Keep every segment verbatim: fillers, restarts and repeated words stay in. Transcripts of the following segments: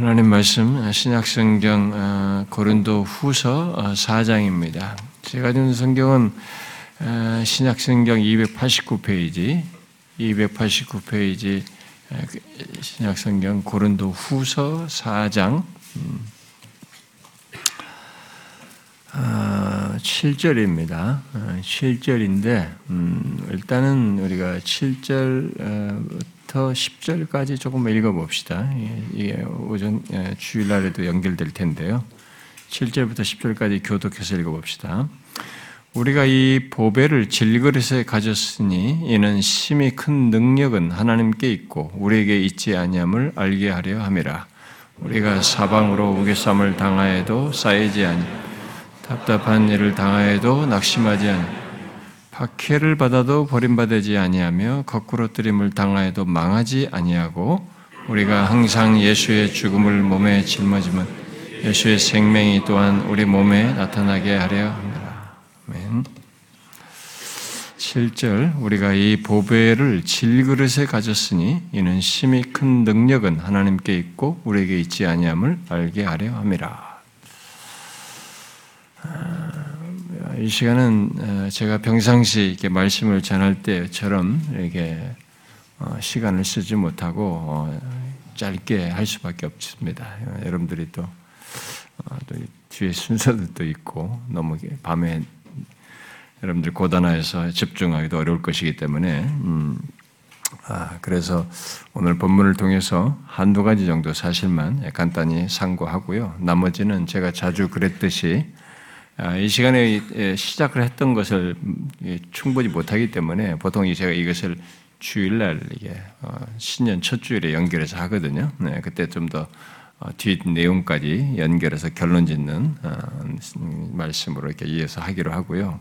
하나님 말씀 신약성경 고린도 후서 사 장입니다. 제가 읽는 성경은 신약성경 이백팔십구 페이지, 이백팔십구 페이지 신약성경 고린도 후서 사 장 칠 절입니다. 칠 절인데 일단은 우리가 칠 절부터 십 절까지 조금 읽어봅시다. 이게 오전 주일날에도 연결될 텐데요. 칠 절부터 십 절까지 교독해서 읽어봅시다. 우리가 이 보배를 질그릇에 가졌으니 이는 심히 큰 능력은 하나님께 있고 우리에게 있지 아니함을 알게 하려 함이라. 우리가 사방으로 우겨쌈을 당하여도 쌓이지 아니 답답한 일을 당하여도 낙심하지 아니 박해를 받아도 버림받지 아니하며 거꾸로 뜨림을 당하여도 망하지 아니하고 우리가 항상 예수의 죽음을 몸에 짊어지면 예수의 생명이 또한 우리 몸에 나타나게 하려 합니다. 아멘. 칠 절 우리가 이 보배를 질그릇에 가졌으니 이는 심히 큰 능력은 하나님께 있고 우리에게 있지 아니함을 알게 하려 함이라. 이 시간은 제가 평상시 이렇게 말씀을 전할 때처럼 이렇게 시간을 쓰지 못하고 짧게 할 수밖에 없습니다. 여러분들이 또, 또 뒤에 순서도 있고 너무 밤에 여러분들 고단하여서 집중하기도 어려울 것이기 때문에 음, 아, 그래서 오늘 본문을 통해서 한두 가지 정도 사실만 간단히 상고하고요. 나머지는 제가 자주 그랬듯이 이 시간에 시작을 했던 것을 충분히 못하기 때문에 보통 제가 이것을 주일날 이게 신년 첫 주일에 연결해서 하거든요. 네, 그때 좀 더 뒷 내용까지 연결해서 결론 짓는 말씀으로 이렇게 이어서 하기로 하고요.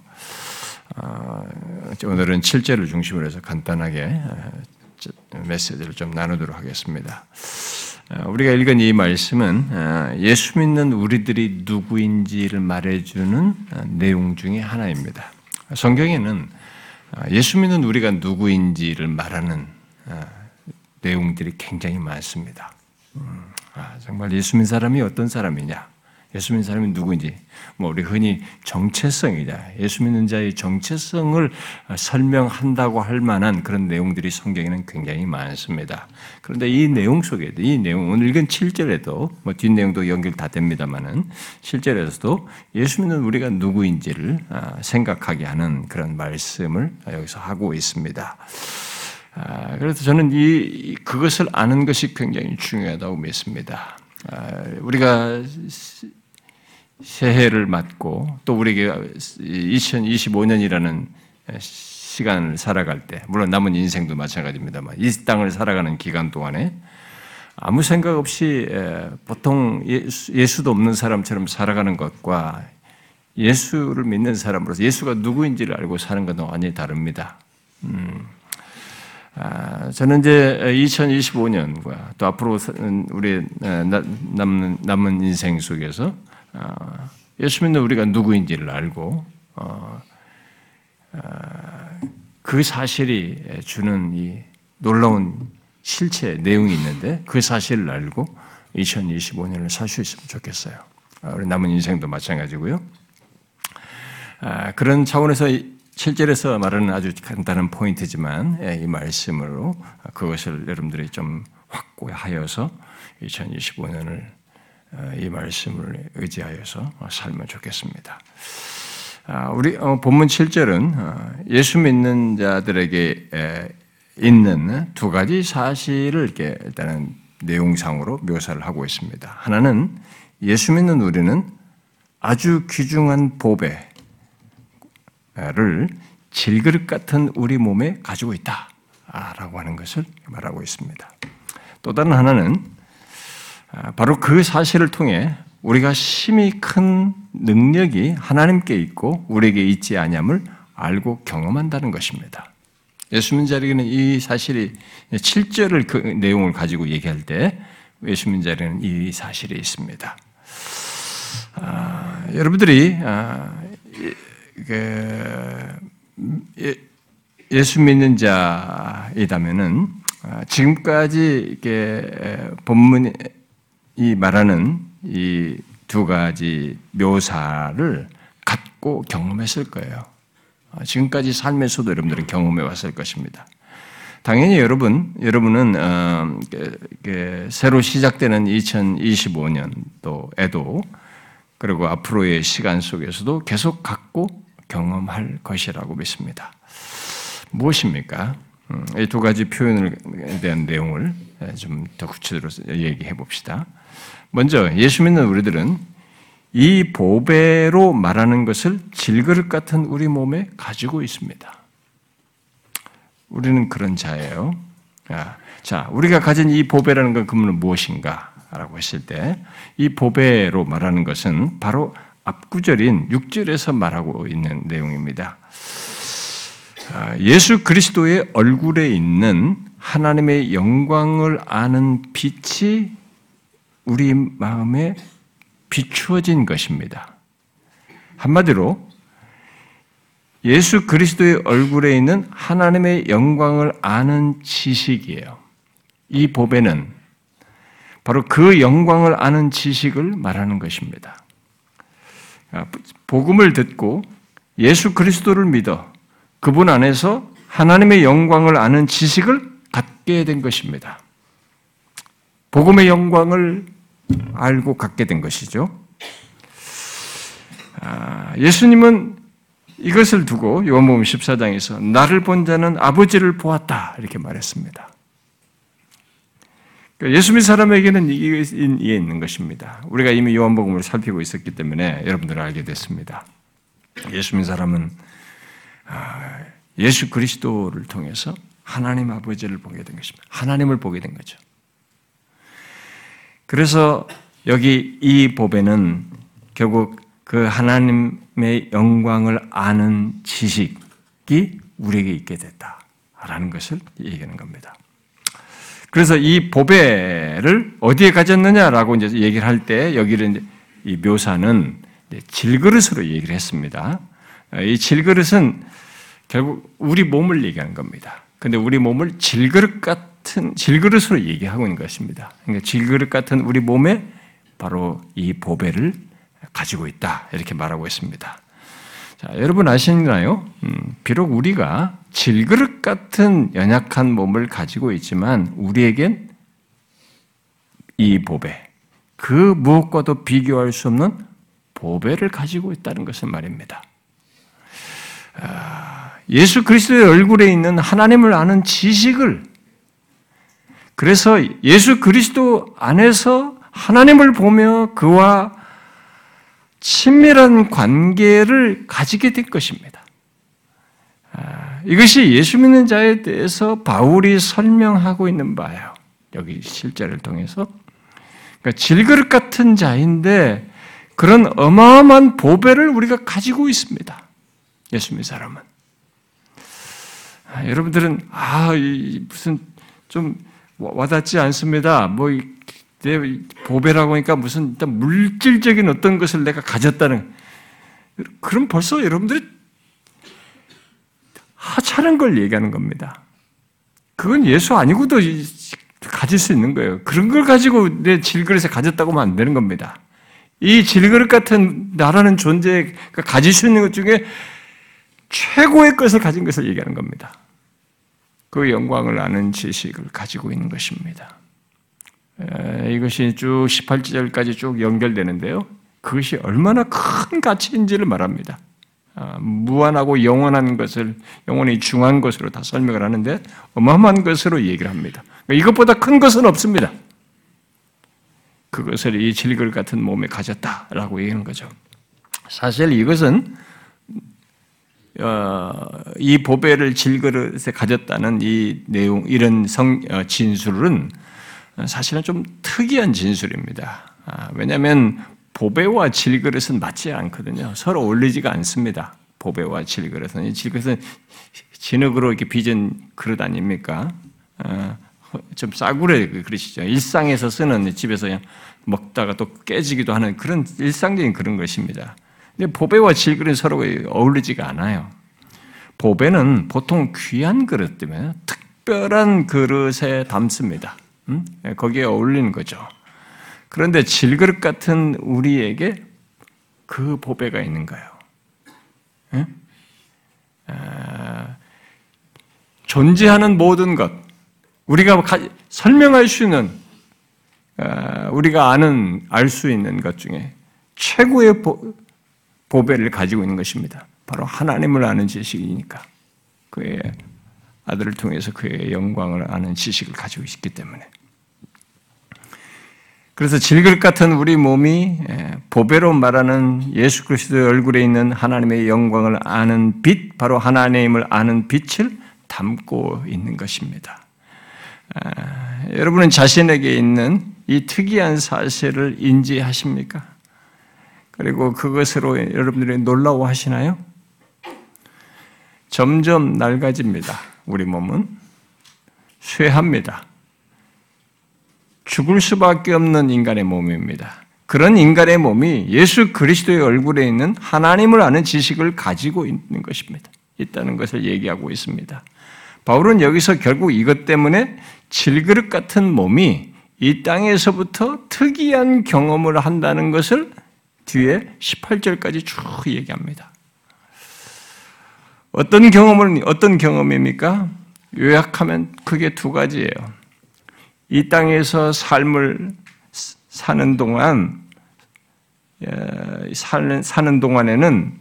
오늘은 칠 절을 중심으로 해서 간단하게 메시지를 좀 나누도록 하겠습니다. 우리가 읽은 이 말씀은 예수 믿는 우리들이 누구인지를 말해주는 내용 중에 하나입니다. 성경에는 예수 믿는 우리가 누구인지를 말하는 내용들이 굉장히 많습니다. 정말 예수 믿는 사람이 어떤 사람이냐, 예수 믿는 사람이 누구인지, 뭐 우리 흔히 정체성이냐, 예수 믿는 자의 정체성을 설명한다고 할 만한 그런 내용들이 성경에는 굉장히 많습니다. 그런데 이 내용 속에도, 이 내용, 오늘 읽은 칠 절에도, 뭐 뒷내용도 연결 다 됩니다만은, 칠 절에서도 예수 믿는 우리가 누구인지를 생각하게 하는 그런 말씀을 여기서 하고 있습니다. 그래서 저는 이, 그것을 아는 것이 굉장히 중요하다고 믿습니다. 우리가 새해를 맞고 또 우리가 이천이십오 년이라는 시간을 살아갈 때, 물론 남은 인생도 마찬가지입니다만 이 땅을 살아가는 기간 동안에 아무 생각 없이 보통 예수도 없는 사람처럼 살아가는 것과 예수를 믿는 사람으로서 예수가 누구인지를 알고 사는 것은 완전히 다릅니다. 음. 저는 이제 이천이십오 년과 또 앞으로 우리 남는, 남은 인생 속에서 예수 믿는 우리가 누구인지를 알고 그 사실이 주는 이 놀라운 실체 내용이 있는데 그 사실을 알고 이천이십오 년을 살 수 있으면 좋겠어요. 우리 남은 인생도 마찬가지고요. 그런 차원에서 칠 절에서 말하는 아주 간단한 포인트지만 이 말씀으로 그것을 여러분들이 좀 확고하여서 이천이십오 년을 이 말씀을 의지하여서 살면 좋겠습니다. 우리 본문 칠 절은 예수 믿는 자들에게 있는 두 가지 사실을 이렇게 일단은 내용상으로 묘사를 하고 있습니다. 하나는 예수 믿는 우리는 아주 귀중한 보배 를 질그릇 같은 우리 몸에 가지고 있다라고 하는 것을 말하고 있습니다. 또 다른 하나는 바로 그 사실을 통해 우리가 심히 큰 능력이 하나님께 있고 우리에게 있지 아니함을 알고 경험한다는 것입니다. 예수 믿는 자에게는 이 사실이 칠 절을 그 내용을 가지고 얘기할 때 예수 믿는 자에게는 이 사실이 있습니다. 아, 여러분들이 아, 예수 믿는 자이다면은 지금까지 이게 본문 이 말하는 이 두 가지 묘사를 갖고 경험했을 거예요. 지금까지 삶에서도 여러분들은 경험해 왔을 것입니다. 당연히 여러분, 여러분은 어, 새로 시작되는 이천이십오 년도에도 그리고 앞으로의 시간 속에서도 계속 갖고 경험할 것이라고 믿습니다. 무엇입니까? 음, 이 두 가지 표현에 대한 내용을 좀 더 구체적으로 얘기해 봅시다. 먼저 예수 믿는 우리들은 이 보배로 말하는 것을 질그릇 같은 우리 몸에 가지고 있습니다. 우리는 그런 자예요. 자, 우리가 가진 이 보배라는 건 그러면 무엇인가? 라고 했을 때 이 보배로 말하는 것은 바로 앞구절인 육 절에서 말하고 있는 내용입니다. 예수 그리스도의 얼굴에 있는 하나님의 영광을 아는 빛이 우리 마음에 비추어진 것입니다. 한마디로 예수 그리스도의 얼굴에 있는 하나님의 영광을 아는 지식이에요. 이 보배는 바로 그 영광을 아는 지식을 말하는 것입니다. 복음을 듣고 예수 그리스도를 믿어 그분 안에서 하나님의 영광을 아는 지식을 갖게 된 것입니다. 복음의 영광을 알고 갖게 된 것이죠. 예수님은 이것을 두고 요한복음 십사 장에서 나를 본 자는 아버지를 보았다 이렇게 말했습니다. 예수 믿는 사람에게는 이게 있는 것입니다. 우리가 이미 요한복음을 살피고 있었기 때문에 여러분들은 알게 됐습니다. 예수 믿는 사람은 예수 그리스도를 통해서 하나님 아버지를 보게 된 것입니다. 하나님을 보게 된 거죠. 그래서 여기 이 보배는 결국 그 하나님의 영광을 아는 지식이 우리에게 있게 됐다라는 것을 얘기하는 겁니다. 그래서 이 보배를 어디에 가졌느냐라고 이제 얘기를 할 때 여기를 이 묘사는 질그릇으로 얘기를 했습니다. 이 질그릇은 결국 우리 몸을 얘기하는 겁니다. 근데 우리 몸을 질그릇 같은 질그릇으로 얘기하고 있는 것입니다. 그러니까 질그릇 같은 우리 몸에 바로 이 보배를 가지고 있다 이렇게 말하고 있습니다. 자, 여러분 아시나요? 음, 비록 우리가 질그릇 같은 연약한 몸을 가지고 있지만 우리에겐 이 보배, 그 무엇과도 비교할 수 없는 보배를 가지고 있다는 것을 말입니다. 아, 예수 그리스도의 얼굴에 있는 하나님을 아는 지식을, 그래서 예수 그리스도 안에서 하나님을 보며 그와 친밀한 관계를 가지게 될 것입니다. 이것이 예수 믿는 자에 대해서 바울이 설명하고 있는 바예요. 여기 실제를 통해서. 그러니까 질그릇 같은 자인데 그런 어마어마한 보배를 우리가 가지고 있습니다. 예수 믿는 사람은. 아, 여러분들은 아 무슨 좀 와닿지 않습니다. 뭐 내 보배라고 하니까 무슨 일단 물질적인 어떤 것을 내가 가졌다는, 그럼 벌써 여러분들이 하찮은 걸 얘기하는 겁니다. 그건 예수 아니고도 가질 수 있는 거예요. 그런 걸 가지고 내 질그릇에 가졌다고 하면 안 되는 겁니다. 이 질그릇 같은 나라는 존재가 가질 수 있는 것 중에 최고의 것을 가진 것을 얘기하는 겁니다. 그 영광을 아는 지식을 가지고 있는 것입니다. 이것이 쭉 십팔 절까지 쭉 연결되는데요. 그것이 얼마나 큰 가치인지를 말합니다. 무한하고 영원한 것을, 영원히 중한 것으로 다 설명을 하는데 어마어마한 것으로 얘기를 합니다. 이것보다 큰 것은 없습니다. 그것을 이 질그릇 같은 몸에 가졌다라고 얘기하는 거죠. 사실 이것은 이 보배를 질그릇에 가졌다는 이 내용, 이런 성, 진술은 사실은 좀 특이한 진술입니다. 왜냐하면 보배와 질그릇은 맞지 않거든요. 서로 어울리지가 않습니다. 보배와 질그릇은. 이 질그릇은 진흙으로 이렇게 빚은 그릇 아닙니까? 좀 싸구려 그릇이죠. 일상에서 쓰는, 집에서 그냥 먹다가 또 깨지기도 하는 그런 일상적인 그런 것입니다. 근데 보배와 질그릇은 서로 어울리지가 않아요. 보배는 보통 귀한 그릇 때문에 특별한 그릇에 담습니다. 음? 거기에 어울리는 거죠. 그런데 질그릇 같은 우리에게 그 보배가 있는 거예요. 예? 아, 존재하는 모든 것, 우리가 설명할 수 있는, 아, 우리가 아는, 알 수 있는 것 중에 최고의 보, 보배를 가지고 있는 것입니다. 바로 하나님을 아는 지식이니까. 그의 아들을 통해서 그의 영광을 아는 지식을 가지고 있기 때문에. 그래서 질그릇 같은 우리 몸이 보배로 말하는 예수 그리스도의 얼굴에 있는 하나님의 영광을 아는 빛, 바로 하나님을 아는 빛을 담고 있는 것입니다. 아, 여러분은 자신에게 있는 이 특이한 사실을 인지하십니까? 그리고 그것으로 여러분들이 놀라워하시나요? 점점 낡아집니다. 우리 몸은 쇠합니다. 죽을 수밖에 없는 인간의 몸입니다. 그런 인간의 몸이 예수 그리스도의 얼굴에 있는 하나님을 아는 지식을 가지고 있는 것입니다. 있다는 것을 얘기하고 있습니다. 바울은 여기서 결국 이것 때문에 질그릇 같은 몸이 이 땅에서부터 특이한 경험을 한다는 것을 뒤에 십팔 절까지 쭉 얘기합니다. 어떤 경험을, 어떤 경험입니까? 요약하면 크게 두 가지예요. 이 땅에서 삶을 사는 동안, 사는, 사는 동안에는,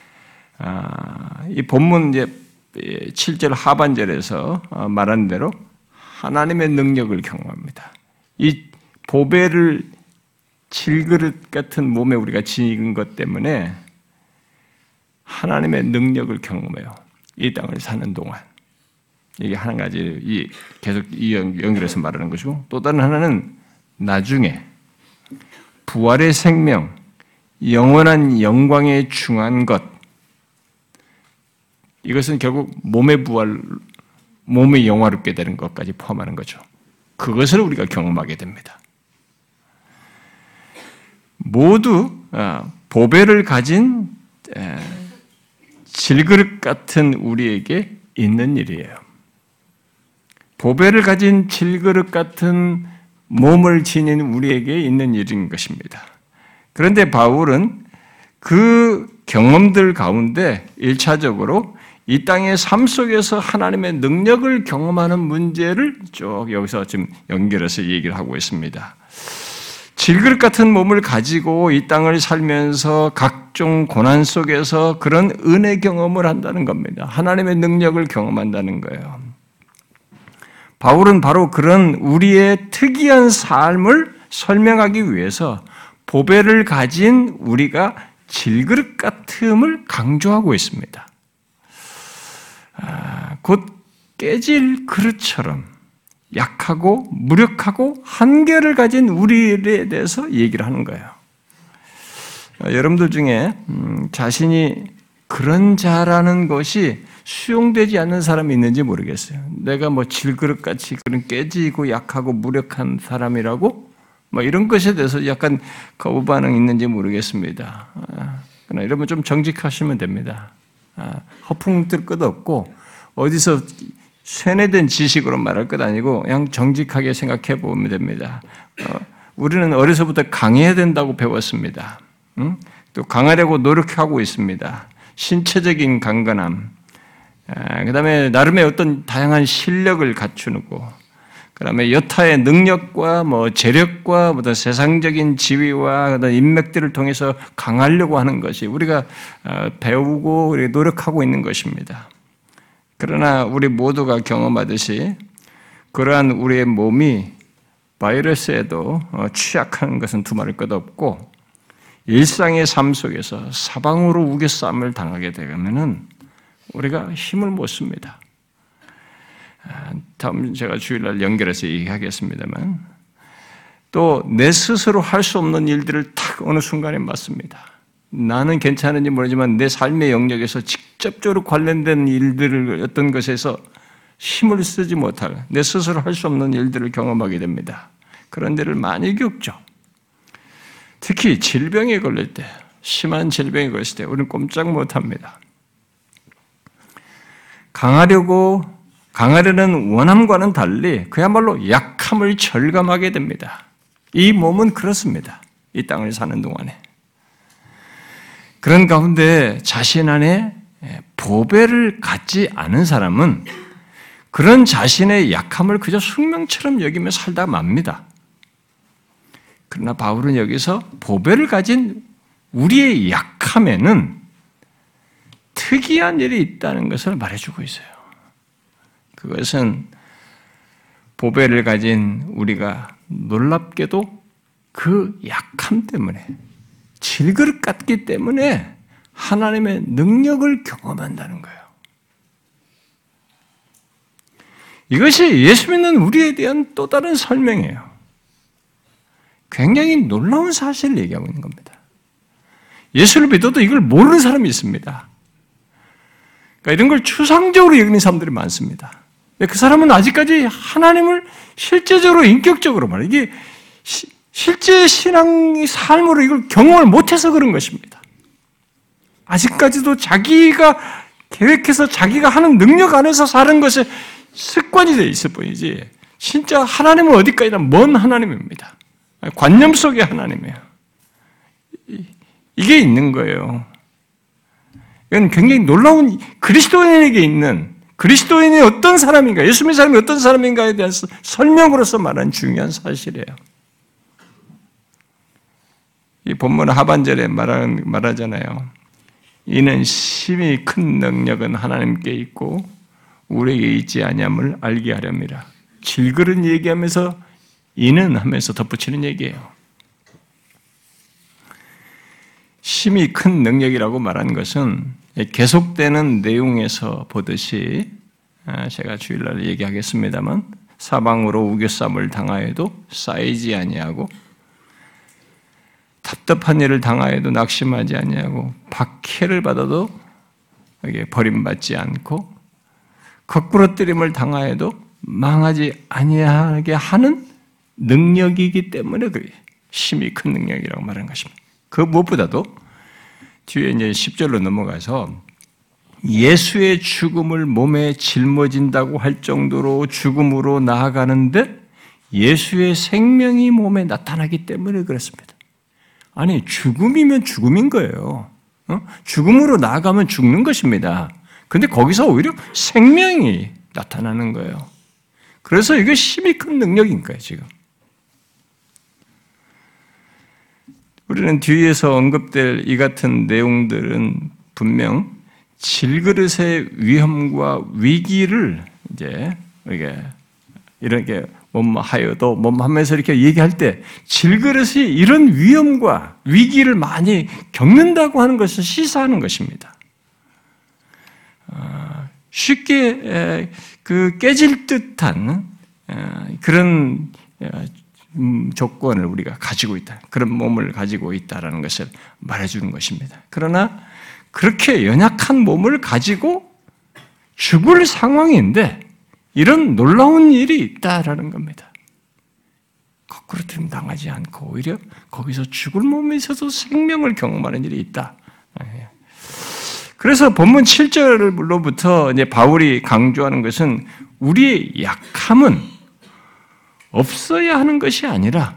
이 본문 이제 칠 절 하반절에서 말한 대로 하나님의 능력을 경험합니다. 이 보배를 질그릇 같은 몸에 우리가 지닌 것 때문에 하나님의 능력을 경험해요. 이 땅을 사는 동안. 이게 한 가지 계속 연결해서 말하는 것이고, 또 다른 하나는 나중에 부활의 생명, 영원한 영광에 중한 것. 이것은 결국 몸의 부활, 몸이 영화롭게 되는 것까지 포함하는 거죠. 그것을 우리가 경험하게 됩니다. 모두 보배를 가진 질그릇 같은 우리에게 있는 일이에요. 보배를 가진 질그릇 같은 몸을 지닌 우리에게 있는 일인 것입니다. 그런데 바울은 그 경험들 가운데 일차적으로 이 땅의 삶 속에서 하나님의 능력을 경험하는 문제를 쭉 여기서 지금 연결해서 얘기를 하고 있습니다. 질그릇 같은 몸을 가지고 이 땅을 살면서 각종 고난 속에서 그런 은혜 경험을 한다는 겁니다. 하나님의 능력을 경험한다는 거예요. 바울은 바로 그런 우리의 특이한 삶을 설명하기 위해서 보배를 가진 우리가 질그릇 같음을 강조하고 있습니다. 아, 곧 깨질 그릇처럼 약하고 무력하고 한계를 가진 우리에 대해서 얘기를 하는 거예요. 여러분들 중에 자신이 그런 자라는 것이 수용되지 않는 사람이 있는지 모르겠어요. 내가 뭐 질그릇같이 그런 깨지고 약하고 무력한 사람이라고 뭐 이런 것에 대해서 약간 거부 반응이 있는지 모르겠습니다. 그러나 여러분 좀 정직하시면 됩니다. 허풍 뜰 것 없고 어디서 쇠뇌된 지식으로 말할 것 아니고 그냥 정직하게 생각해 보면 됩니다. 어, 우리는 어려서부터 강해야 된다고 배웠습니다. 응? 또 강하려고 노력하고 있습니다. 신체적인 강건함, 그 다음에 나름의 어떤 다양한 실력을 갖추고, 그 다음에 여타의 능력과 뭐 재력과 어떤 세상적인 지위와 어떤 인맥들을 통해서 강하려고 하는 것이 우리가 배우고 우리 노력하고 있는 것입니다. 그러나 우리 모두가 경험하듯이 그러한 우리의 몸이 바이러스에도 취약한 것은 두말할 것 없고 일상의 삶 속에서 사방으로 우겨싸움을 당하게 되면은 우리가 힘을 못 씁니다. 다음 제가 주일날 연결해서 얘기하겠습니다만 또 내 스스로 할 수 없는 일들을 탁 어느 순간에 맞습니다. 나는 괜찮은지 모르지만 내 삶의 영역에서 직접적으로 관련된 일들을 어떤 것에서 힘을 쓰지 못할 내 스스로 할 수 없는 일들을 경험하게 됩니다. 그런 데를 많이 겪죠. 특히 질병에 걸릴 때, 심한 질병에 걸렸을 때 우리는 꼼짝 못합니다. 강하려고 강하려는 원함과는 달리 그야말로 약함을 절감하게 됩니다. 이 몸은 그렇습니다. 이 땅을 사는 동안에. 그런 가운데 자신 안에 보배를 갖지 않은 사람은 그런 자신의 약함을 그저 숙명처럼 여기며 살다 맙니다. 그러나 바울은 여기서 보배를 가진 우리의 약함에는 특이한 일이 있다는 것을 말해주고 있어요. 그것은 보배를 가진 우리가 놀랍게도 그 약함 때문에, 질그릇 같기 때문에 하나님의 능력을 경험한다는 거예요. 이것이 예수 믿는 우리에 대한 또 다른 설명이에요. 굉장히 놀라운 사실을 얘기하고 있는 겁니다. 예수를 믿어도 이걸 모르는 사람이 있습니다. 그러니까 이런 걸 추상적으로 여기는 사람들이 많습니다. 그 사람은 아직까지 하나님을 실제적으로, 인격적으로 말해요. 이게 시, 실제 신앙의 삶으로 이걸 경험을 못해서 그런 것입니다. 아직까지도 자기가 계획해서 자기가 하는 능력 안에서 사는 것에 습관이 되어 있을 뿐이지, 진짜 하나님은 어디까지나 먼 하나님입니다. 관념 속의 하나님이에요. 이게 있는 거예요. 이건 굉장히 놀라운, 그리스도인에게 있는, 그리스도인이 어떤 사람인가, 예수 믿는 사람이 어떤 사람인가에 대한 설명으로서 말하는 중요한 사실이에요. 이 본문 하반절에 말하는, 말하잖아요. 이는 심히 큰 능력은 하나님께 있고 우리에게 있지 아니함을 알게 하렵니다. 질그릇 얘기하면서 이는 하면서 덧붙이는 얘기예요. 심히 큰 능력이라고 말한 것은 계속되는 내용에서 보듯이, 제가 주일날 얘기하겠습니다만, 사방으로 우겨쌈을 당하여도 쌓이지 아니하고, 답답한 일을 당하여도 낙심하지 아니하고, 박해를 받아도 버림받지 않고, 거꾸로뜨림을 당하여도 망하지 아니하게 하는 능력이기 때문에 그게 심히 큰 능력이라고 말하는 것입니다. 그 무엇보다도 뒤에 이제 십 절로 넘어가서 예수의 죽음을 몸에 짊어진다고 할 정도로 죽음으로 나아가는데 예수의 생명이 몸에 나타나기 때문에 그렇습니다. 아니, 죽음이면 죽음인 거예요. 어? 죽음으로 나아가면 죽는 것입니다. 그런데 거기서 오히려 생명이 나타나는 거예요. 그래서 이게 힘이 큰 능력인 거예요, 지금. 우리는 뒤에서 언급될 이 같은 내용들은 분명 질그릇의 위험과 위기를 이제 이게 이렇게 몸하여도 몸하면서 이렇게 얘기할 때 질그릇이 이런 위험과 위기를 많이 겪는다고 하는 것을 시사하는 것입니다. 쉽게 그 깨질 듯한 그런 조건을 우리가 가지고 있다. 그런 몸을 가지고 있다라는 것을 말해주는 것입니다. 그러나 그렇게 연약한 몸을 가지고 죽을 상황인데 이런 놀라운 일이 있다라는 겁니다. 거꾸로 등 당하지 않고 오히려 거기서 죽을 몸에 있어서 생명을 경험하는 일이 있다. 그래서 본문 칠 절로부터 이제 바울이 강조하는 것은 우리의 약함은 없어야 하는 것이 아니라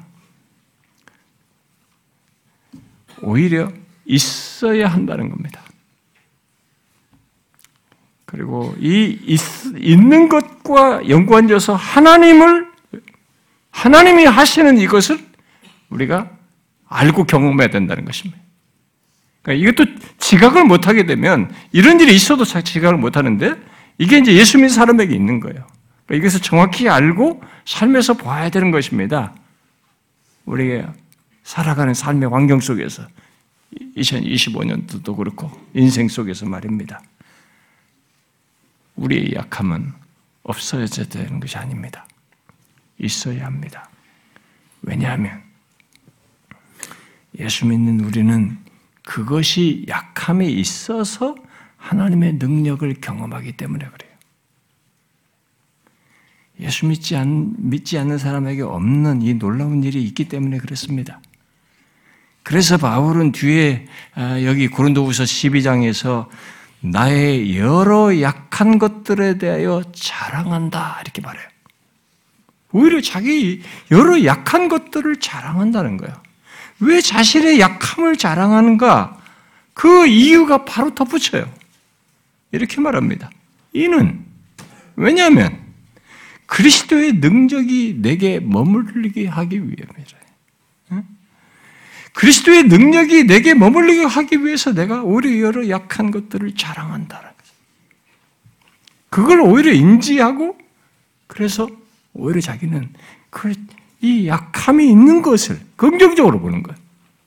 오히려 있어야 한다는 겁니다. 그리고 이 있, 있는 것과 연관져서 하나님을 하나님이 하시는 이것을 우리가 알고 경험해야 된다는 것입니다. 그러니까 이것도 지각을 못하게 되면 이런 일이 있어도 지각을 못하는데 이게 이제 예수 믿는 사람에게 있는 거예요. 그러니까 이것을 정확히 알고 삶에서 봐야 되는 것입니다. 우리가 살아가는 삶의 환경 속에서 이천이십오 년도도 그렇고 인생 속에서 말입니다. 우리의 약함은 없어져야 되는 것이 아닙니다. 있어야 합니다. 왜냐하면 예수 믿는 우리는 그것이 약함에 있어서 하나님의 능력을 경험하기 때문에 그래요. 예수 믿지, 않, 믿지 않는 사람에게 없는 이 놀라운 일이 있기 때문에 그렇습니다. 그래서 바울은 뒤에 여기 고린도후서 십이 장에서 나의 여러 약한 것들에 대하여 자랑한다 이렇게 말해요. 오히려 자기 여러 약한 것들을 자랑한다는 거예요. 왜 자신의 약함을 자랑하는가? 그 이유가 바로 덧붙여요. 이렇게 말합니다. 이는 왜냐하면 그리스도의 능력이 내게 머물리게 하기 위함이라. 그리스도의 능력이 내게 머물리게 하기 위해서 내가 오히려 여러 약한 것들을 자랑한다는 거죠. 그걸 오히려 인지하고 그래서 오히려 자기는 그 이 약함이 있는 것을 긍정적으로 보는 거예요.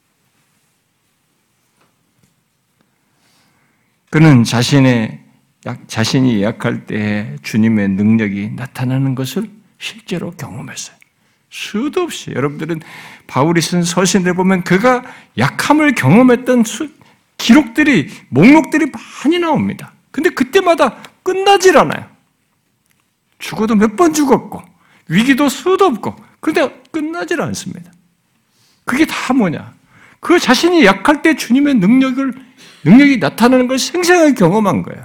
그는 자신의 약, 자신이 약할 때 주님의 능력이 나타나는 것을 실제로 경험했어요. 수도 없이 여러분들은 바울이 쓴 서신을 보면 그가 약함을 경험했던 수, 기록들이 목록들이 많이 나옵니다. 근데 그때마다 끝나질 않아요. 죽어도 몇 번 죽었고 위기도 수도 없고 그런데 끝나질 않습니다. 그게 다 뭐냐? 그 자신이 약할 때 주님의 능력을 능력이 나타나는 걸 생생하게 경험한 거예요.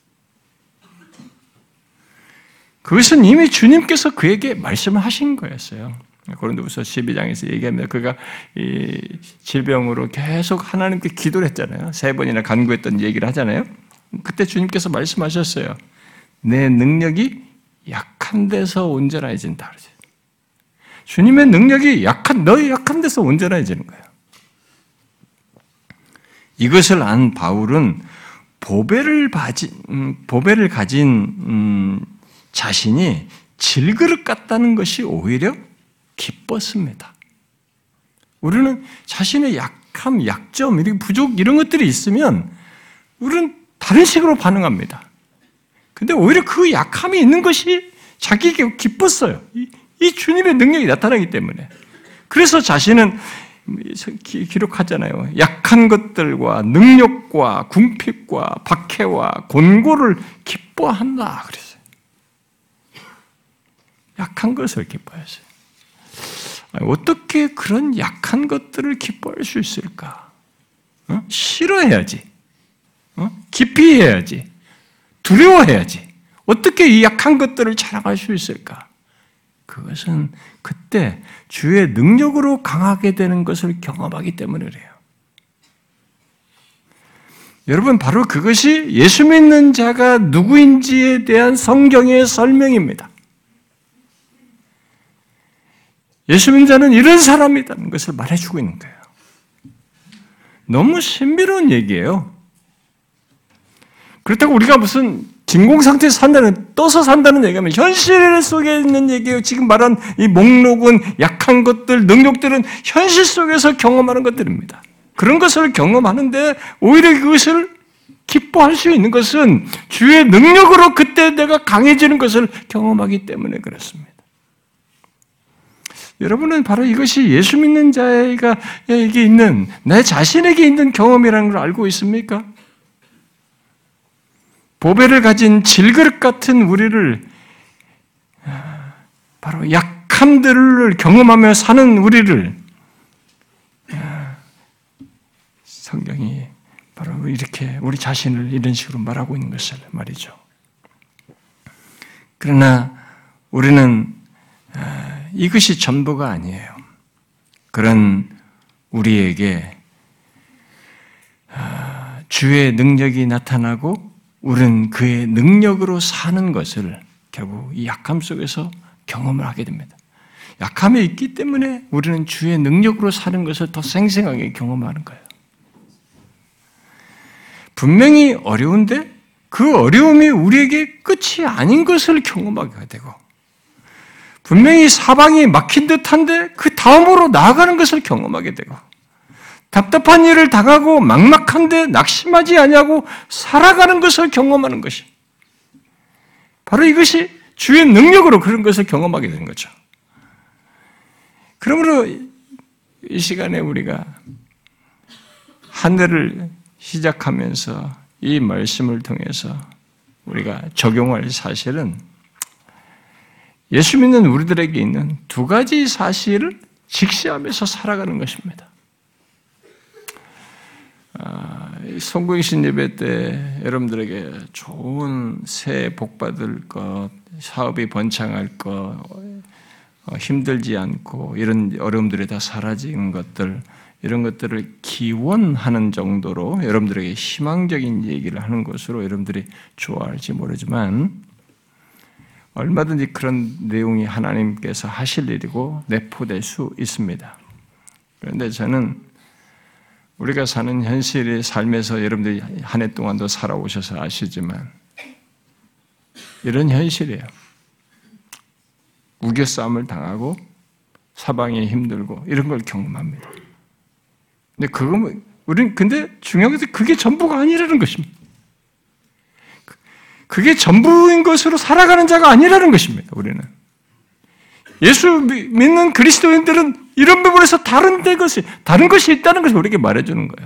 그것은 이미 주님께서 그에게 말씀을 하신 거였어요. 고린도후서 십이 장에서 얘기합니다. 그가 이 질병으로 계속 하나님께 기도를 했잖아요. 세 번이나 간구했던 얘기를 하잖아요. 그때 주님께서 말씀하셨어요. 내 능력이 약한 데서 온전해진다. 그러죠. 주님의 능력이 약한, 너의 약한 데서 온전해지는 거예요. 이것을 안 바울은 보배를 가진, 음, 보배를 가진 음, 자신이 질그릇 같다는 것이 오히려 기뻤습니다. 우리는 자신의 약함, 약점, 이런 부족 이런 것들이 있으면 우리는 다른 식으로 반응합니다. 근데 오히려 그 약함이 있는 것이 자기에게 기뻤어요. 이, 이 주님의 능력이 나타나기 때문에. 그래서 자신은 기록하잖아요. 약한 것들과 능력과 궁핍과 박해와 곤고를 기뻐한다 그랬어요. 약한 것을 기뻐했어요. 어떻게 그런 약한 것들을 기뻐할 수 있을까? 어? 싫어해야지. 어? 기피해야지. 두려워해야지. 어떻게 이 약한 것들을 자랑할 수 있을까? 그것은 그때 주의 능력으로 강하게 되는 것을 경험하기 때문에 그래요. 여러분, 바로 그것이 예수 믿는 자가 누구인지에 대한 성경의 설명입니다. 예수 믿는 자는 이런 사람이라는 것을 말해주고 있는 거예요. 너무 신비로운 얘기예요. 그렇다고 우리가 무슨 진공 상태에서 산다는, 떠서 산다는 얘기하면 현실 속에 있는 얘기예요. 지금 말한 이 목록은 약한 것들, 능력들은 현실 속에서 경험하는 것들입니다. 그런 것을 경험하는데 오히려 그것을 기뻐할 수 있는 것은 주의 능력으로 그때 내가 강해지는 것을 경험하기 때문에 그렇습니다. 여러분은 바로 이것이 예수 믿는 자에게 있는, 내 자신에게 있는 경험이라는 걸 알고 있습니까? 보배를 가진 질그릇 같은 우리를, 바로 약함들을 경험하며 사는 우리를 성경이 바로 이렇게 우리 자신을 이런 식으로 말하고 있는 것을 말이죠. 그러나 우리는 이것이 전부가 아니에요. 그런 우리에게 주의 능력이 나타나고 우리는 그의 능력으로 사는 것을 결국 이 약함 속에서 경험을 하게 됩니다. 약함이 있기 때문에 우리는 주의 능력으로 사는 것을 더 생생하게 경험하는 거예요. 분명히 어려운데 그 어려움이 우리에게 끝이 아닌 것을 경험하게 되고, 분명히 사방이 막힌 듯한데 그 다음으로 나아가는 것을 경험하게 되고, 답답한 일을 당하고 막막한데 낙심하지 아니하고 살아가는 것을 경험하는 것이, 바로 이것이 주의 능력으로 그런 것을 경험하게 되는 거죠. 그러므로 이 시간에 우리가 한 해를 시작하면서 이 말씀을 통해서 우리가 적용할 사실은 예수 믿는 우리들에게 있는 두 가지 사실을 직시하면서 살아가는 것입니다. 송구행신 예배 때 여러분들에게 좋은 새해 복 받을 것, 사업이 번창할 것, 힘들지 않고 이런 어려움들이 다 사라지는 것들, 이런 것들을 기원하는 정도로 여러분들에게 희망적인 얘기를 하는 것으로 여러분들이 좋아할지 모르지만 얼마든지 그런 내용이 하나님께서 하실 일이고 내포될 수 있습니다. 그런데 저는 우리가 사는 현실의 삶에서 여러분들이 한 해 동안도 살아오셔서 아시지만 이런 현실이에요. 우겨싸움을 당하고 사방이 힘들고 이런 걸 경험합니다. 근데 그거 우리는 근데 중요한 것은 그게 전부가 아니라는 것입니다. 그게 전부인 것으로 살아가는 자가 아니라는 것입니다. 우리는 예수 믿는 그리스도인들은 이런 부분에서 다른 것이 다른 것이 있다는 것을 우리에게 말해주는 거예요.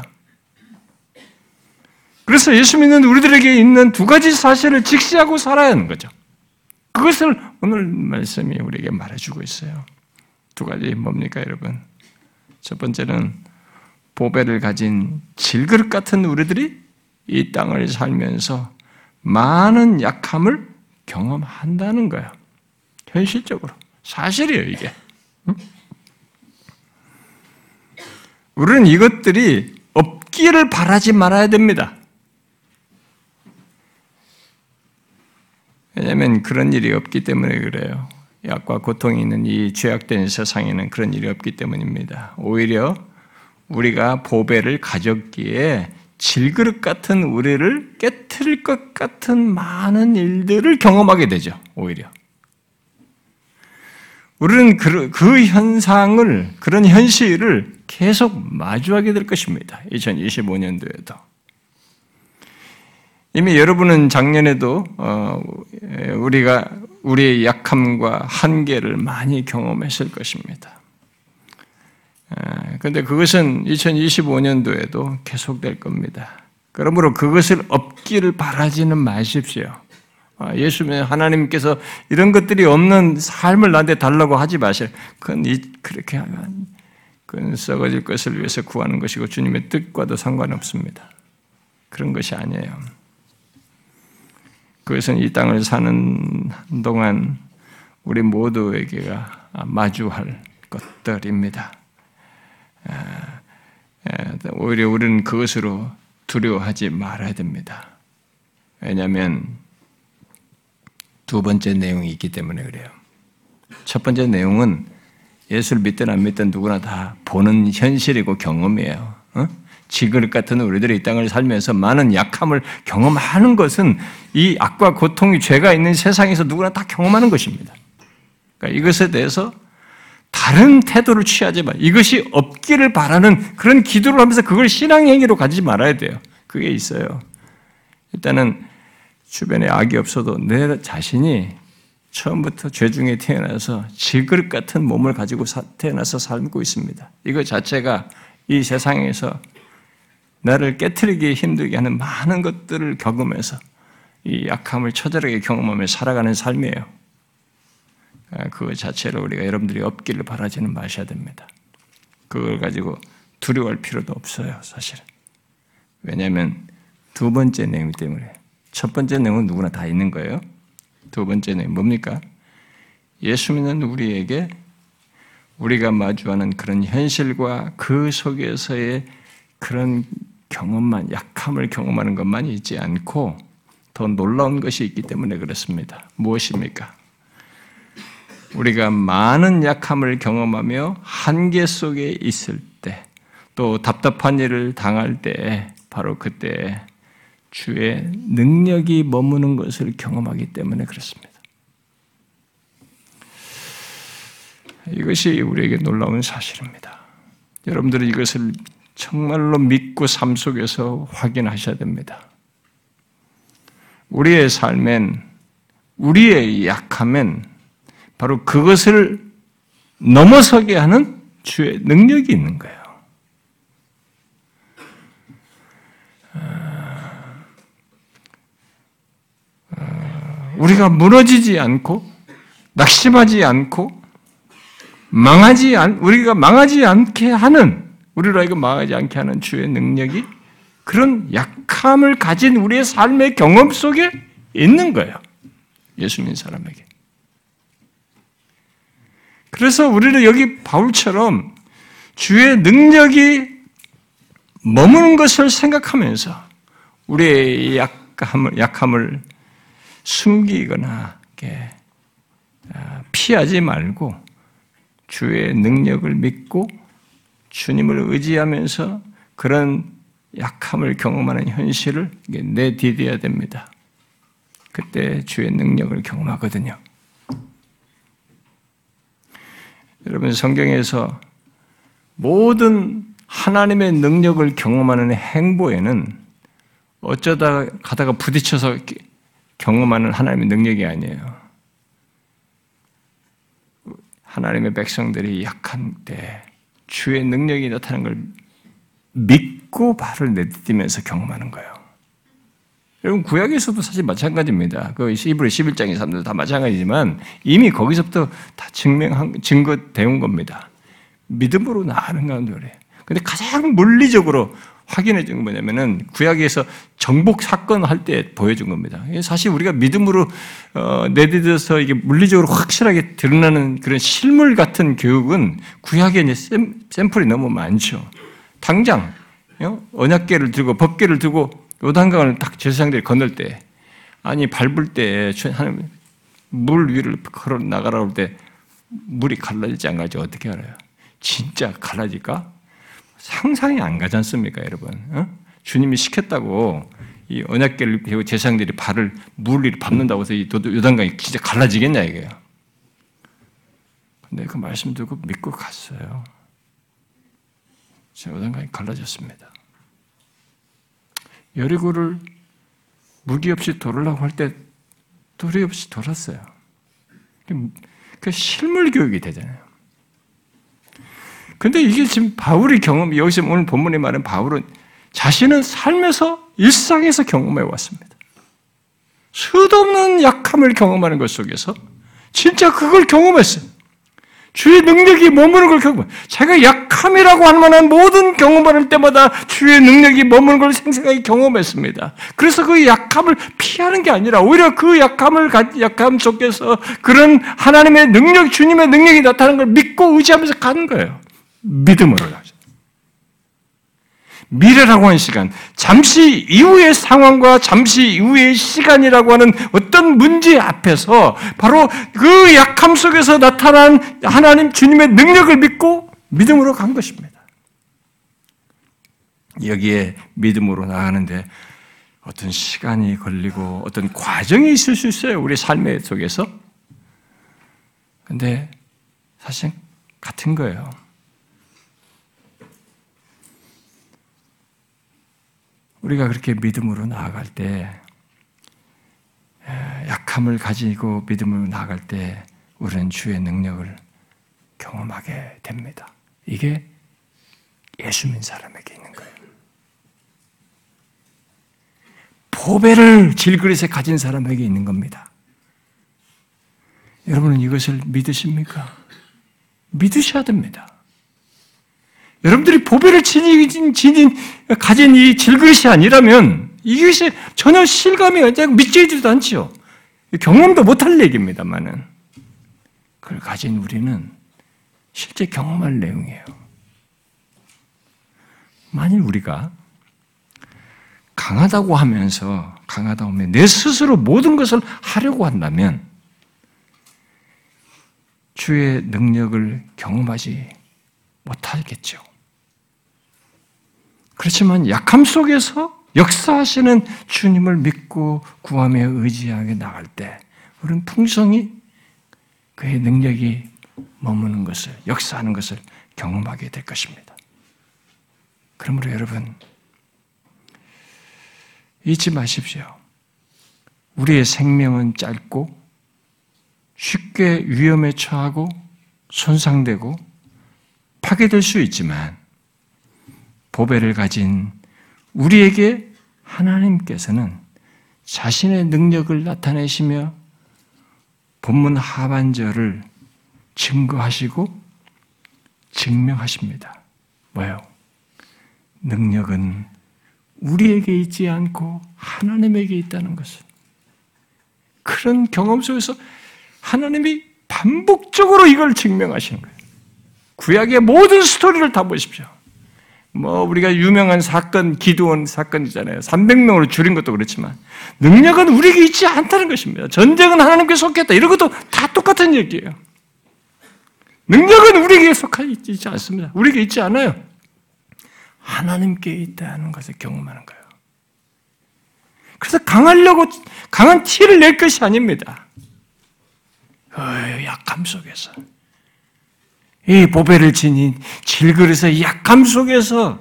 그래서 예수 믿는 우리들에게 있는 두 가지 사실을 직시하고 살아야 하는 거죠. 그것을 오늘 말씀이 우리에게 말해주고 있어요. 두 가지 뭡니까, 여러분? 첫 번째는 보배를 가진 질그릇 같은 우리들이 이 땅을 살면서 많은 약함을 경험한다는 거예요. 현실적으로. 사실이에요, 이게. 우리는 이것들이 없기를 바라지 말아야 됩니다. 왜냐하면 그런 일이 없기 때문에 그래요. 약과 고통이 있는 이 죄악된 세상에는 그런 일이 없기 때문입니다. 오히려 우리가 보배를 가졌기에 질그릇 같은 우리를 깨트릴 것 같은 많은 일들을 경험하게 되죠. 오히려. 우리는 그, 그 현상을, 그런 현실을 계속 마주하게 될 것입니다. 이천이십오 년도에도. 이미 여러분은 작년에도 어, 우리가 우리의 약함과 한계를 많이 경험했을 것입니다. 그런데 그것은 이천이십오 년도에도 계속될 겁니다. 그러므로 그것을 없기를 바라지는 마십시오. 예수님 하나님께서 이런 것들이 없는 삶을 나한테 달라고 하지 마세요. 그건 그렇게 하면 그건 썩어질 것을 위해서 구하는 것이고 주님의 뜻과도 상관없습니다. 그런 것이 아니에요. 그것은 이 땅을 사는 동안 우리 모두에게가 마주할 것들입니다. 오히려 우리는 그것으로 두려워하지 말아야 됩니다. 왜냐하면 두 번째 내용이 있기 때문에 그래요. 첫 번째 내용은 예수를 믿든 안 믿든 누구나 다 보는 현실이고 경험이에요. 어? 지그릇 같은 우리들이 이 땅을 살면서 많은 약함을 경험하는 것은 이 악과 고통이 죄가 있는 세상에서 누구나 다 경험하는 것입니다. 그러니까 이것에 대해서 다른 태도를 취하지 마. 이것이 없기를 바라는 그런 기도를 하면서 그걸 신앙 행위로 가지지 말아야 돼요. 그게 있어요. 일단은 주변에 악이 없어도 내 자신이 처음부터 죄 중에 태어나서 질그릇 같은 몸을 가지고 태어나서 살고 있습니다. 이거 자체가 이 세상에서 나를 깨트리기 힘들게 하는 많은 것들을 겪으면서 이 약함을 처절하게 경험하며 살아가는 삶이에요. 그거 자체로 우리가 여러분들이 없기를 바라지는 마셔야 됩니다. 그걸 가지고 두려워할 필요도 없어요, 사실은. 왜냐하면 두 번째 내용 때문에. 첫 번째 내용은 누구나 다 있는 거예요. 두 번째 내용 뭡니까? 예수 믿는 우리에게 우리가 마주하는 그런 현실과 그 속에서의 그런 경험만, 약함을 경험하는 것만이 있지 않고 더 놀라운 것이 있기 때문에 그렇습니다. 무엇입니까? 우리가 많은 약함을 경험하며 한계 속에 있을 때, 또 답답한 일을 당할 때, 바로 그때 주의 능력이 머무는 것을 경험하기 때문에 그렇습니다. 이것이 우리에게 놀라운 사실입니다. 여러분들은 이것을 정말로 믿고 삶 속에서 확인하셔야 됩니다. 우리의 삶엔, 우리의 약함엔 바로 그것을 넘어서게 하는 주의 능력이 있는 거예요. 우리가 무너지지 않고 낙심하지 않고 망하지 않 우리가 망하지 않게 하는 우리로 하여금 망하지 않게 하는 주의 능력이 그런 약함을 가진 우리의 삶의 경험 속에 있는 거예요. 예수 믿는 사람에게. 그래서 우리는 여기 바울처럼 주의 능력이 머무는 것을 생각하면서 우리의 약함을, 약함을 숨기거나 이렇게 피하지 말고 주의 능력을 믿고 주님을 의지하면서 그런 약함을 경험하는 현실을 내디뎌야 됩니다. 그때 주의 능력을 경험하거든요. 여러분, 성경에서 모든 하나님의 능력을 경험하는 행보에는 어쩌다 가다가 부딪혀서 경험하는 하나님의 능력이 아니에요. 하나님의 백성들이 약한 때 주의 능력이 나타나는 걸 믿고 발을 내디디면서 경험하는 거예요. 여러분, 구약에서도 사실 마찬가지입니다. 그 히브리 십일 장의 사람들 다 마찬가지지만 이미 거기서부터 다 증명한, 증거되온 겁니다. 믿음으로 나아가는 가운데 그래요. 근데 가장 물리적으로 확인해 준 건 뭐냐면은 구약에서 정복 사건 할 때 보여준 겁니다. 사실 우리가 믿음으로 어, 내디뎌서 이게 물리적으로 확실하게 드러나는 그런 실물 같은 교육은 구약에 이제 샘, 샘플이 너무 많죠. 당장 언약궤를 들고 법궤를 들고 요단강을 딱 제사장들이 건널 때, 아니 밟을 때 하나님 물 위를 걸어 나가라고 할 때 물이 갈라지지 안 갈지 어떻게 알아요? 진짜 갈라질까? 상상이 안 가지 않습니까, 여러분? 어? 주님이 시켰다고 이 언약궤를 배우 제사장들이 발을 물 위를 밟는다고 해서 이 요단강이 진짜 갈라지겠냐 이게요. 근데 그 말씀 듣고 믿고 갔어요. 요단강이 갈라졌습니다. 여리고를 무기 없이 돌으려고 할 때 도리 없이 돌았어요. 그 실물 교육이 되잖아요. 근데 이게 지금 바울의 경험, 여기서 오늘 본문에 말한 바울은 자신은 삶에서 일상에서 경험해 왔습니다. 수도 없는 약함을 경험하는 것 속에서 진짜 그걸 경험했어요. 주의 능력이 머무는 걸 경험해요. 자기가 약함이라고 할 만한 모든 경험을 할 때마다 주의 능력이 머무는 걸 생생하게 경험했습니다. 그래서 그 약함을 피하는 게 아니라 오히려 그 약함을, 약함 속에서 그런 하나님의 능력, 주님의 능력이 나타나는 걸 믿고 의지하면서 가는 거예요. 믿음으로 가죠. 미래라고 하는 시간, 잠시 이후의 상황과 잠시 이후의 시간이라고 하는 어떤 문제 앞에서 바로 그 약함 속에서 나타난 하나님 주님의 능력을 믿고 믿음으로 간 것입니다. 여기에 믿음으로 나가는데 어떤 시간이 걸리고 어떤 과정이 있을 수 있어요. 우리 삶의 속에서. 근데 사실 같은 거예요. 우리가 그렇게 믿음으로 나아갈 때, 약함을 가지고 믿음으로 나아갈 때 우리는 주의 능력을 경험하게 됩니다. 이게 예수 믿는 사람에게 있는 거예요. 보배를 질그릇에 가진 사람에게 있는 겁니다. 여러분은 이것을 믿으십니까? 믿으셔야 됩니다. 여러분들이 보배를 지닌, 지닌, 가진 이 질그릇이 아니라면 이것이 전혀 실감이 믿지지도 않죠. 경험도 못할 얘기입니다만은 그걸 가진 우리는 실제 경험할 내용이에요. 만일 우리가 강하다고 하면서 강하다고 하면 내 스스로 모든 것을 하려고 한다면 주의 능력을 경험하지 못하겠죠. 그렇지만 약함 속에서 역사하시는 주님을 믿고 구하며 의지하게 나갈 때 우리는 풍성히 그의 능력이 머무는 것을, 역사하는 것을 경험하게 될 것입니다. 그러므로 여러분, 잊지 마십시오. 우리의 생명은 짧고 쉽게 위험에 처하고 손상되고 파괴될 수 있지만 보배를 가진 우리에게 하나님께서는 자신의 능력을 나타내시며 본문 하반절을 증거하시고 증명하십니다. 뭐요? 능력은 우리에게 있지 않고 하나님에게 있다는 것을. 그런 경험 속에서 하나님이 반복적으로 이걸 증명하시는 거예요. 구약의 모든 스토리를 다 보십시오. 뭐 우리가 유명한 사건, 기드온 사건이잖아요. 삼백 명으로 줄인 것도 그렇지만 능력은 우리에게 있지 않다는 것입니다. 전쟁은 하나님께 속했다. 이런 것도 다 똑같은 얘기예요. 능력은 우리에게 속하지 있지 않습니다. 우리에게 있지 않아요. 하나님께 있다는 것을 경험하는 거예요. 그래서 강하려고 강한 티를 낼 것이 아닙니다. 어, 약함 속에서 이 보배를 지닌 질그릇의 약함 속에서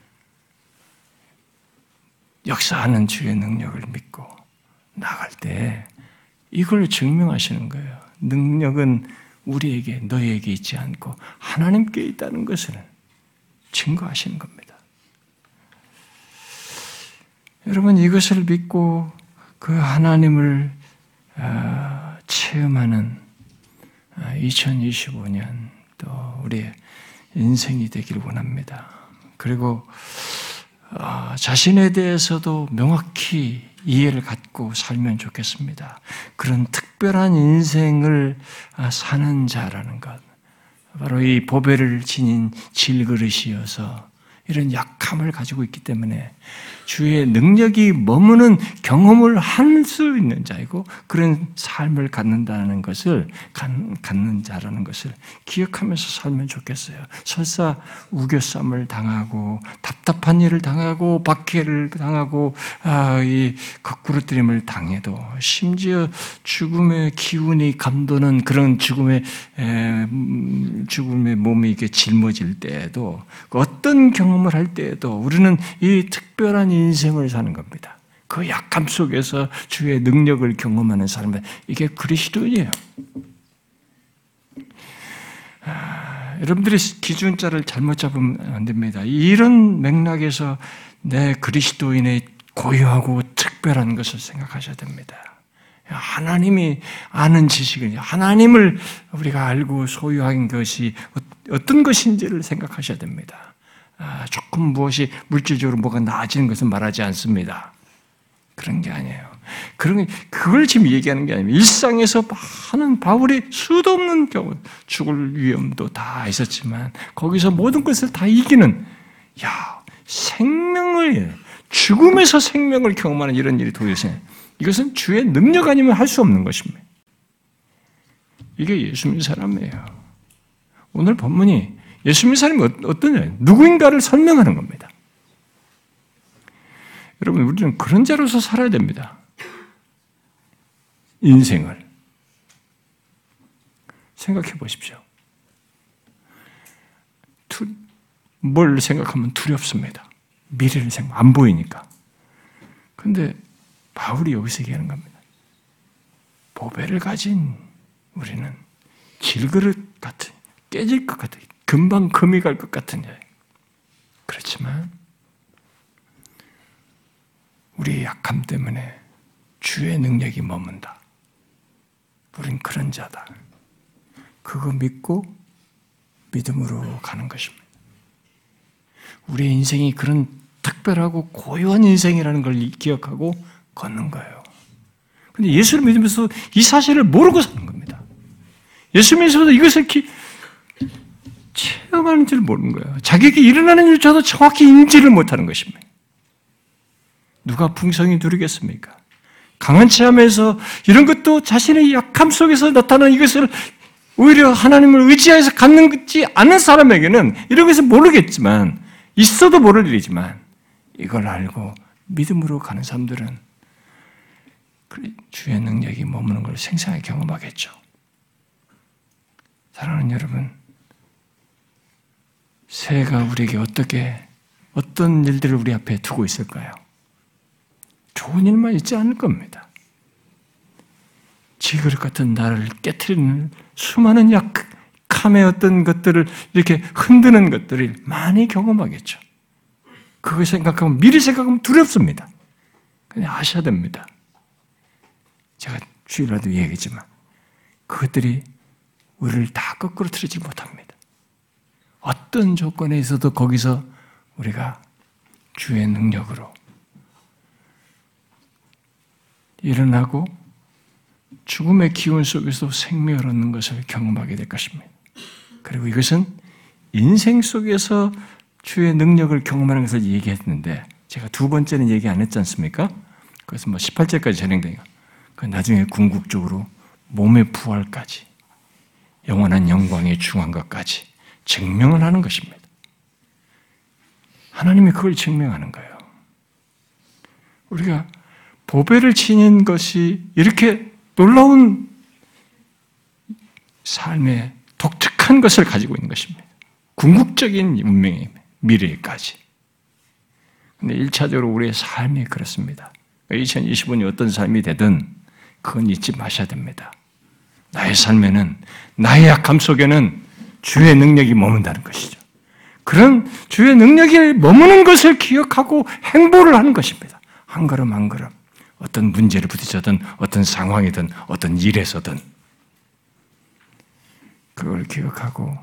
역사하는 주의 능력을 믿고 나갈 때 이걸 증명하시는 거예요. 능력은 우리에게, 너희에게 있지 않고 하나님께 있다는 것을 증거하시는 겁니다. 여러분, 이것을 믿고 그 하나님을 체험하는 이천이십오 년 또 우리의 인생이 되길 원합니다. 그리고 자신에 대해서도 명확히 이해를 갖고 살면 좋겠습니다. 그런 특별한 인생을 사는 자라는 것, 바로 이 보배를 지닌 질그릇이어서 이런 약함을 가지고 있기 때문에 주의 능력이 머무는 경험을 할 수 있는 자이고 그런 삶을 갖는다는 것을 갖는 자라는 것을 기억하면서 살면 좋겠어요. 설사 우겨쌈을 당하고 답답한 일을 당하고 박해를 당하고 아, 이 거꾸로뜨림을 당해도 심지어 죽음의 기운이 감도는 그런 죽음의 에, 죽음의 몸이 이렇게 짊어질 때에도 어떤 경험을 할 때에도 우리는 이 특별한 인생을 사는 겁니다. 그 약함 속에서 주의 능력을 경험하는 사람은 이게 그리스도인이에요. 아, 여러분들이 기준자를 잘못 잡으면 안 됩니다. 이런 맥락에서 내 그리스도인의 고유하고 특별한 것을 생각하셔야 됩니다. 하나님이 아는 지식은 하나님을 우리가 알고 소유한 것이 어떤 것인지를 생각하셔야 됩니다. 아, 조금 무엇이 물질적으로 뭐가 나아지는 것은 말하지 않습니다. 그런 게 아니에요. 그런 그걸 지금 얘기하는 게 아닙니다. 일상에서 많은 바울이 수도 없는 경우 죽을 위험도 다 있었지만 거기서 모든 것을 다 이기는 야 생명을 죽음에서 생명을 경험하는 이런 일이 도대체 이것은 주의 능력 아니면 할 수 없는 것입니다. 이게 예수 믿는 사람이에요. 오늘 본문이 예수 믿는 사람이 어떠냐? 누구인가를 설명하는 겁니다. 여러분, 우리는 그런 자로서 살아야 됩니다. 인생을. 생각해 보십시오. 두, 뭘 생각하면 두렵습니다. 미래를 생각, 안 보이니까. 그런데 바울이 여기서 얘기하는 겁니다. 보배를 가진 우리는 질그릇 같은, 깨질 것 같은, 금방 금이 갈 것 같은 자. 그렇지만 우리의 약함 때문에 주의 능력이 머문다. 우린 그런 자다. 그거 믿고 믿음으로 가는 것입니다. 우리의 인생이 그런 특별하고 고유한 인생이라는 걸 기억하고 걷는 거예요. 그런데 예수를 믿으면서 이 사실을 모르고 사는 겁니다. 예수 믿으면서 이것을 기, 체험하는 줄 모르는 거예요. 자기에게 일어나는 일조차도 정확히 인지를 못하는 것입니다. 누가 풍성히 누리겠습니까? 강한 체험에서 이런 것도 자신의 약함 속에서 나타나는 이것을 오히려 하나님을 의지해서 갖는지 않은 사람에게는 이런 것을 모르겠지만 있어도 모를 일이지만 이걸 알고 믿음으로 가는 사람들은 주의 능력이 머무는 걸 생생하게 경험하겠죠. 사랑하는 여러분, 새해가 우리에게 어떻게 어떤 일들을 우리 앞에 두고 있을까요? 좋은 일만 있지 않을 겁니다. 지그릇 같은 나를 깨트리는 수많은 약함의 어떤 것들을 이렇게 흔드는 것들을 많이 경험하겠죠. 그걸 생각하면, 미리 생각하면 두렵습니다. 그냥 아셔야 됩니다. 제가 주일날도 얘기했지만 그것들이 우리를 다 거꾸로 틀어지지 못합니다. 어떤 조건에 있어도 거기서 우리가 주의 능력으로 일어나고 죽음의 기운 속에서 생명을 얻는 것을 경험하게 될 것입니다. 그리고 이것은 인생 속에서 주의 능력을 경험하는 것을 얘기했는데 제가 두 번째는 얘기 안 했지 않습니까? 그래서 뭐 십팔 절까지 진행돼요. 그 나중에 궁극적으로 몸의 부활까지 영원한 영광에 중한 것까지 증명을 하는 것입니다. 하나님이 그걸 증명하는 거예요. 우리가 보배를 지닌 것이 이렇게 놀라운 삶의 독특한 것을 가지고 있는 것입니다. 궁극적인 운명의 미래까지. 근데 일차적으로 우리의 삶이 그렇습니다. 이천이십오 년이 어떤 삶이 되든 그건 잊지 마셔야 됩니다. 나의 삶에는, 나의 약함 속에는 주의 능력이 머문다는 것이죠. 그런 주의 능력이 머무는 것을 기억하고 행보를 하는 것입니다. 한 걸음 한 걸음. 어떤 문제를 부딪혀든 어떤 상황이든 어떤 일에서든 그걸 기억하고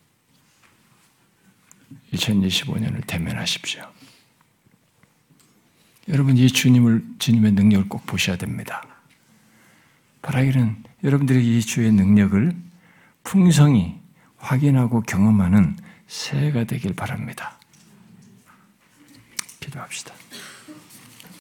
이천이십오 년을 대면하십시오. 여러분 이 주님을 주님의 능력을 꼭 보셔야 됩니다. 바라기는 여러분들이 이 주의 능력을 풍성히 확인하고 경험하는 새해가 되길 바랍니다. 기도합시다.